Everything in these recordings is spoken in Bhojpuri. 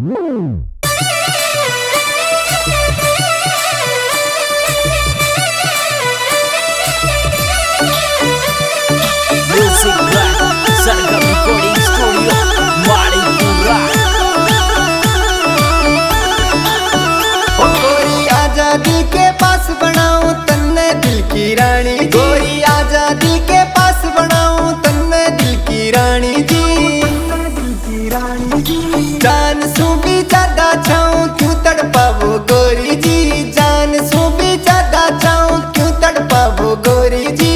सरगम रिकॉर्डिंग स्टूडियो माड़ीपुरा। गोरी आजादी के पास बनाऊं तन्ने दिल की रानी, गोरी आजादी के पास बनाऊं तन्ने दिल की रानी जी। जान सू भी ज्यादा चाहूं क्यों तड़पावो गोरी जी, जान सू भी ज्यादा चाहूं क्यों तड़पावो गोरी जी।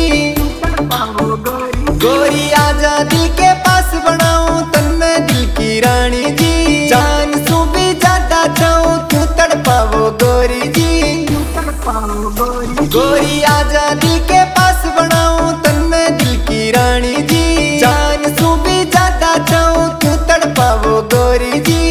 गोरी आजादी के पास बनाऊं तन्ने दिल की रानी जी, जान सू भी ज्यादा चाहूं क्यों तड़पावो गोरी जी। गोरी आजादी के पास बनाऊं तन्ने दिल की रानी जी, जान सू भी ज्यादा चाहूं क्यों तड़पावो गोरी जी।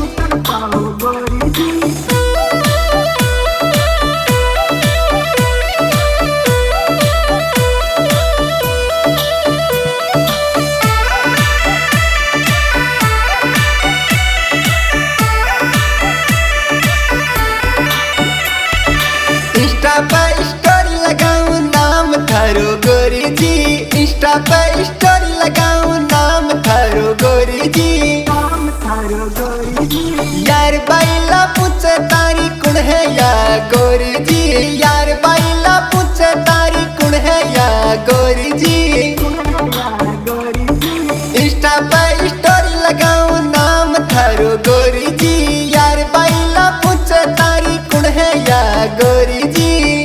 इंस्टा पे स्टोरी लगाऊं नाम थारो गोरी जी, इंस्टा पे स्टोरी लगाऊं नाम थारो गोरी जी। यार बाइला पूछे तारी कुण है या गोरी जी, यार बाइला पूछे तारी कुण है या गोरी जी। इंस्टा पे स्टोरी लगाऊं नाम थारो गोरी जी, यार बाइला पूछे तारी कुण है या गोरी जी।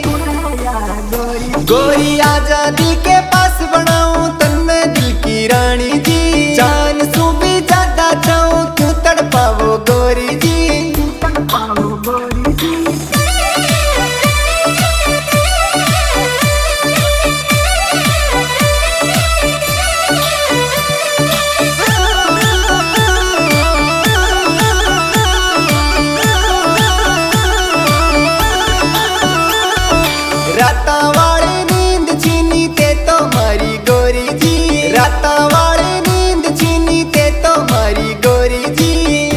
गोरी आजादी के पास बनाऊं तन्ने दिल की रानी जी, जान सू भी ज्यादा चाहूं क्यों तड़पावो गोरी जी। राता वाली नींद छीनी ते तो मारी गोरी जी, राता वाली नींद छीनी ते तो मारी गोरी जी।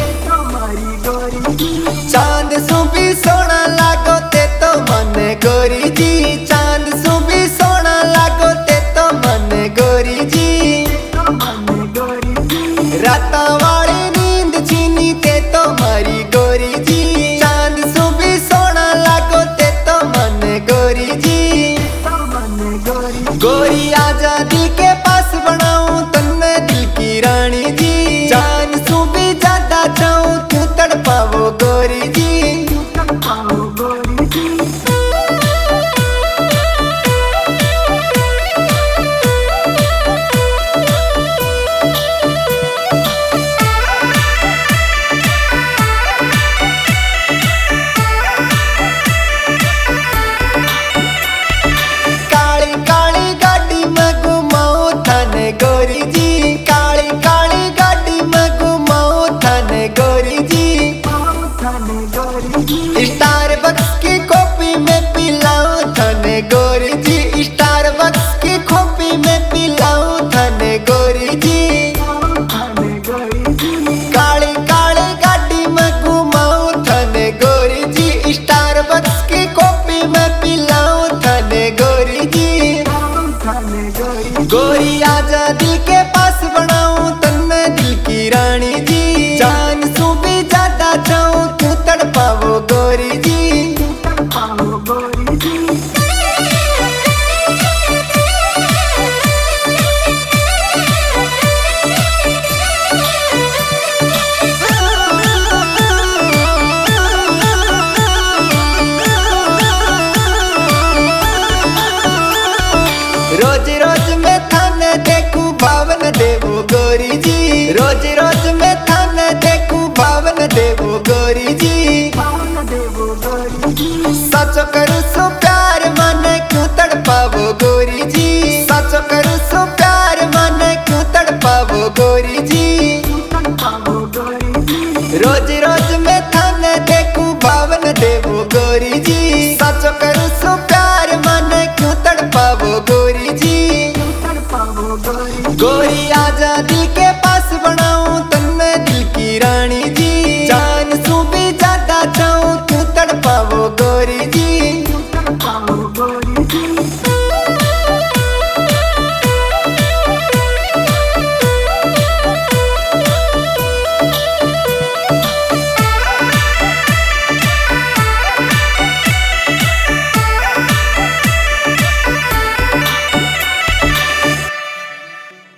चांद सू भी सोना लागो ते तो मन गोरी जी, चांद सू भी सोना लागो ते तो मन गोरी जी। राता वाली नींद छीनी ते तो मारी गोरी जी, चांद सू भी सोना लागो ते तो मन गोरी जी। गोरी आजादी के पास बनाऊं तन्ने दिल की रानी जी, जान सू भी ज्यादा चाहूं क्यों तड़पावो गोरी जी। काली काली गाड़ी में घुमाओ थाने गोरी जी, काली काली गाड़ी में घुमाओ थाने गोरी जी। स्टारबक्स की कॉफी में पिलाओ थाने गोरी जी, स्टारबक्स की कॉफी में पिलाओ थाने गोरी जी। काली काली गाड़ी में घुमाओ थाने गोरी जी, स्टारबक्स की कॉफी में पिलाओ थाने गोरी जी। गोरी आजादी के पास बनाऊं तन्ने दिल की रानी जी, जान सू भी ज्यादा चाहूं क्यों तड़पावो गोरी जी। रोज रोज मैं थाने देखूं भावन देवो गोरी जी, रोज रोज मैं थाने देखूं भावन देवो गोरी जी। सचो करूं सो प्यार माने क्यों तड़पावो गोरी जी, सचो करूं सो प्यार माने क्यों तड़पावो गोरी जी। रोज रोज मैं थाने देखूं भावन देवो गोरी जी, सचो करूं सो प्यार माने क्यों तड़पावो गोरी जी। गोरी आजादी के पास बनाऊं तन्ने दिल की रानी जी, जान गोरी जी